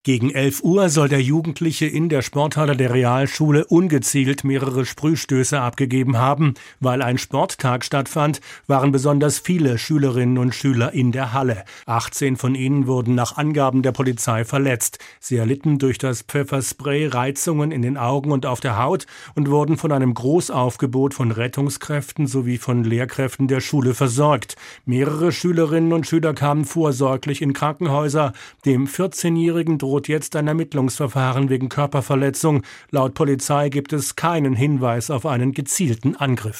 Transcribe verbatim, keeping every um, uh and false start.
Gegen elf Uhr soll der Jugendliche in der Sporthalle der Realschule ungezielt mehrere Sprühstöße abgegeben haben. Weil ein Sporttag stattfand, waren besonders viele Schülerinnen und Schüler in der Halle. achtzehn von ihnen wurden nach Angaben der Polizei verletzt. Sie erlitten durch das Pfefferspray Reizungen in den Augen und auf der Haut und wurden von einem Großaufgebot von Rettungskräften sowie von Lehrkräften der Schule versorgt. Mehrere Schülerinnen und Schüler kamen vorsorglich in Krankenhäuser. Dem vierzehnjährigen droht jetzt ein Ermittlungsverfahren wegen Körperverletzung. Laut Polizei gibt es keinen Hinweis auf einen gezielten Angriff.